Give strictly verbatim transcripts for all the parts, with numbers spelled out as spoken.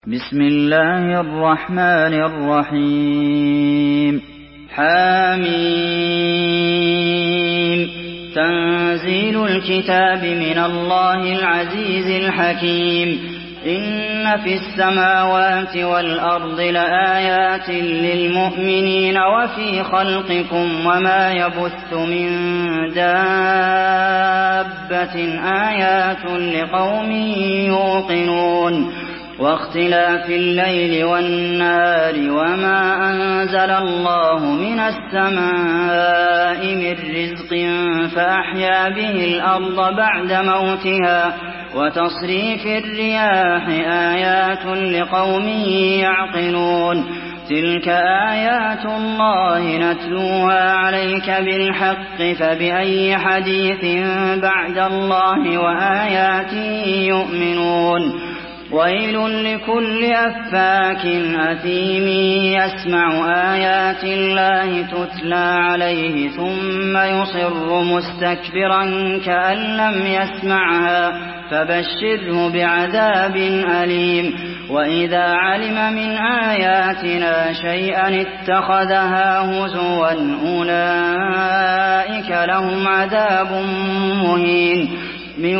بسم الله الرحمن الرحيم حميم تنزيل الكتاب من الله العزيز الحكيم إن في السماوات والأرض لآيات للمؤمنين وفي خلقكم وما يبث من دابة آيات لقوم يوقنون واختلاف الليل والنهار وما أنزل الله من السماء من رزق فأحيا به الأرض بعد موتها وتصريف الرياح آيات لقوم يعقلون تلك آيات الله نتلوها عليك بالحق فبأي حديث بعد الله وآياته يؤمنون ويل لكل أفاك أثيم يسمع آيات الله تتلى عليه ثم يصر مستكبرا كأن لم يسمعها فبشره بعذاب أليم وإذا علم من آياتنا شيئا اتخذها هزوا أولئك لهم عذاب مهين من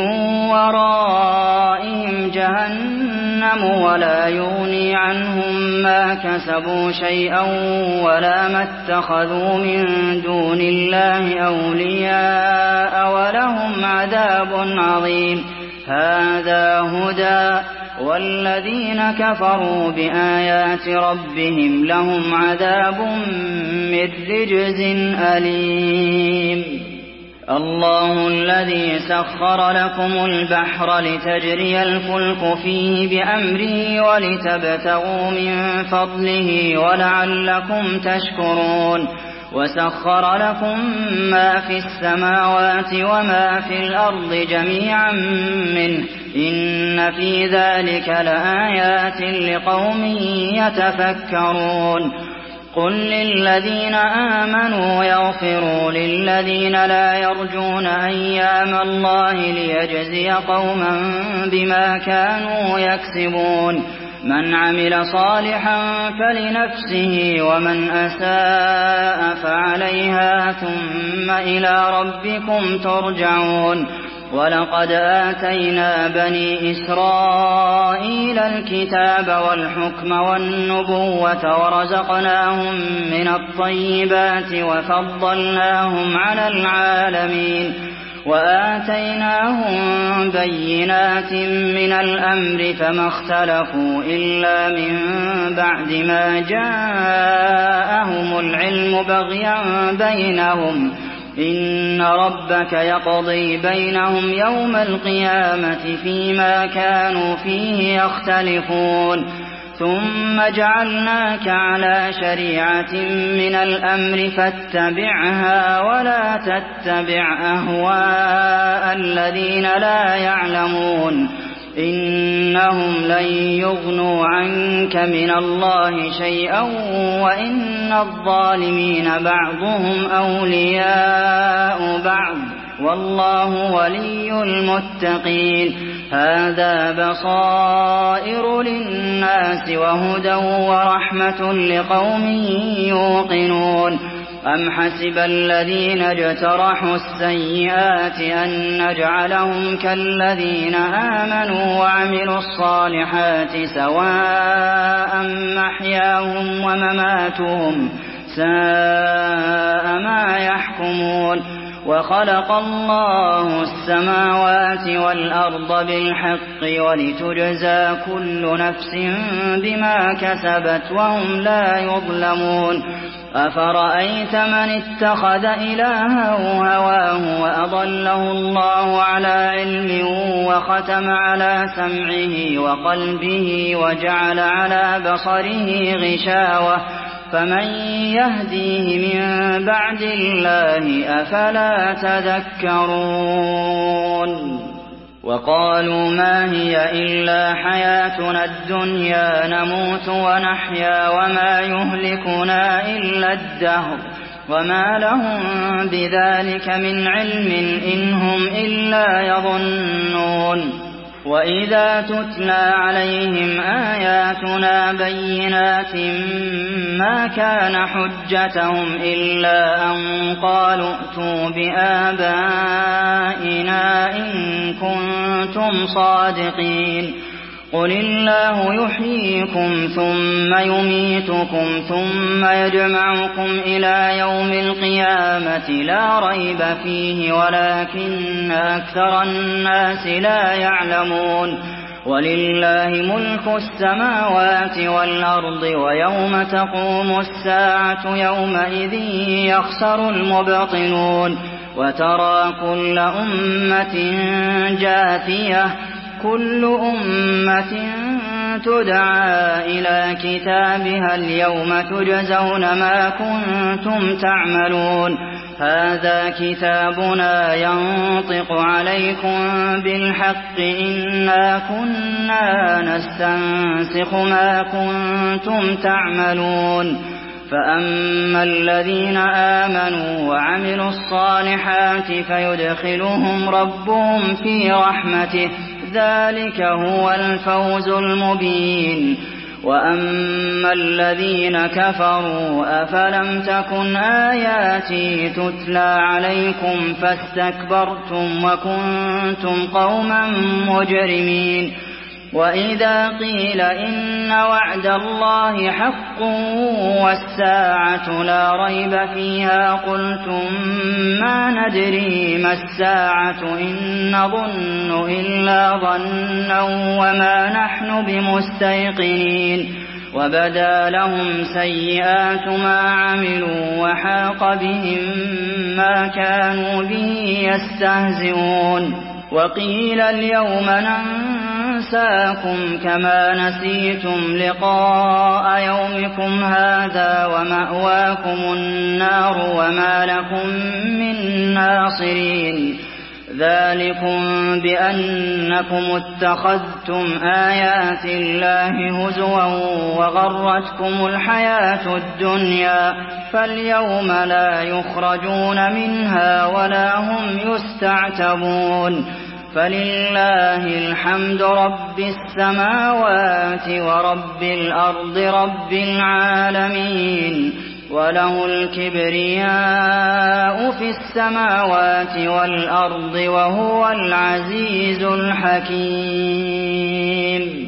ورائهم جهنم ولا يغني عنهم ما كسبوا شيئا ولا ما اتخذوا من دون الله أولياء ولهم عذاب عظيم هذا هدى والذين كفروا بآيات ربهم لهم عذاب من رجز أليم الله الذي سخر لكم البحر لتجري الفلك فيه بأمره ولتبتغوا من فضله ولعلكم تشكرون وسخر لكم ما في السماوات وما في الأرض جميعا منه إن في ذلك لآيات لقوم يتفكرون قل للذين آمنوا يغفروا للذين لا يرجون أيام الله ليجزي قوما بما كانوا يكسبون من عمل صالحا فلنفسه ومن أساء فعليها ثم إلى ربكم ترجعون ولقد آتينا بني إسرائيل الكتاب والحكم والنبوة ورزقناهم من الطيبات وفضلناهم على العالمين وآتيناهم بينات من الأمر فما اختلفوا إلا من بعد ما جاءهم العلم بغيا بينهم إن ربك يقضي بينهم يوم القيامة فيما كانوا فيه يختلفون ثم جعلناك على شريعة من الأمر فاتبعها ولا تتبع أهواء الذين لا يعلمون إنهم لن يغنوا عنك من الله شيئا وإن الظالمين بعضهم أولياء بعض والله ولي المتقين هذا بصائر للناس وهدى ورحمة لقوم يوقنون أم حسب الذين اجترحوا السيئات أن نجعلهم كالذين آمنوا وعملوا الصالحات سواء محياهم ومماتهم ساء ما يحكمون وخلق الله السماوات والأرض بالحق ولتجزى كل نفس بما كسبت وهم لا يظلمون أفرأيت من اتخذ إلهه هواه وأضله الله على علم وختم على سمعه وقلبه وجعل على بصره غشاوة فمن يهديه من بعد الله أفلا تذكرون وقالوا ما هي إلا حياتنا الدنيا نموت ونحيا وما يهلكنا إلا الدهر وما لهم بذلك من علم إن هم إلا يظنون وَإِذَا تُتْلَىٰ عَلَيْهِمْ آيَاتُنَا بَيِّنَاتٍ مَّا كَانَ حُجَّتَهُمْ إِلَّا أَن قَالُوا ائْتُوا بِآبَائِنَا إِن كُنتُمْ صَادِقِينَ قُلِ اللَّهُ يُحْيِيكُمْ ثُمَّ يُمِيتُكُمْ ثُمَّ يَجْمَعُكُمْ إِلَىٰ يَوْمِ الْقِيَامَةِ لَا رَيْبَ فِيهِ وَلَٰكِنَّ أَكْثَرَ النَّاسِ لَا يَعْلَمُونَ وَلِلَّهِ مُلْكُ السَّمَاوَاتِ وَالْأَرْضِ وَيَوْمَ تَقُومُ السَّاعَةُ يَوْمَئِذٍ يَخْسَرُ الْمُبْطِلُونَ وَتَرَىٰ كُلَّ أُمَّةٍ جَاثِيَةً كُلُّ أُمَّةٍ تُدْعَىٰ إِلَىٰ كِتَابِهَا الْيَوْمَ تُجْزَوْنَ مَا كُنتُمْ تَعْمَلُونَ هَٰذَا كِتَابُنَا يَنطِقُ عَلَيْكُم بِالْحَقِّ إِنَّا كُنَّا نَسْتَنسِخُ مَا كُنتُمْ تَعْمَلُونَ فَأَمَّا الَّذِينَ آمَنُوا وَعَمِلُوا الصَّالِحَاتِ فَيُدْخِلُهُمْ رَبُّهُمْ فِي رَحْمَتِهِ ۚ ذَٰلِكَ هُوَ الْفَوْزُ الْمُبِينُ وَأَمَّا الَّذِينَ كَفَرُوا أَفَلَمْ تَكُنْ آيَاتِي تُتْلَىٰ عَلَيْكُمْ فَاسْتَكْبَرْتُمْ وَكُنتُمْ قَوْمًا مُّجْرِمِينَ وَإِذَا قِيلَ إِنَّ وَعْدَ اللَّهِ حَقٌّ وَالسَّاعَةُ لَا رَيْبَ فِيهَا قُلْتُم مَّا نَدْرِي مَا السَّاعَةُ إِن نَّظُنُّ إِلَّا ظَنًّا وَمَا نَحْنُ بِمُسْتَيْقِنِينَ وَبَدَا لَهُمْ سَيِّئَاتُ مَا عَمِلُوا وَحَاقَ بِهِم مَّا كَانُوا بِهِ يَسْتَهْزِئُونَ وَقِيلَ الْيَوْمَ نَنسَاكُمْ كَمَا نَسِيتُمْ لِقَاءَ يَوْمِكُمْ هَٰذَا وَمَأْوَاكُمُ النَّارُ وَمَا لَكُم مِّن نَّاصِرِينَ ذَٰلِكُم بِأَنَّكُمُ اتَّخَذْتُمْ آيَاتِ اللَّهِ هُزُوًا وَغَرَّتْكُمُ الْحَيَاةُ الدُّنْيَا فَالْيَوْمَ لَا يُخْرَجُونَ مِنْهَا وَلَا هُمْ يُسْتَعْتَبُونَ فَلِلَّهِ الْحَمْدُ رَبِّ السَّمَاوَاتِ وَرَبِّ الْأَرْضِ رَبِّ الْعَالَمِينَ وَلَهُ الْكِبْرِيَاءُ فِي السَّمَاوَاتِ وَالْأَرْضِ وَهُوَ الْعَزِيزُ الْحَكِيمُ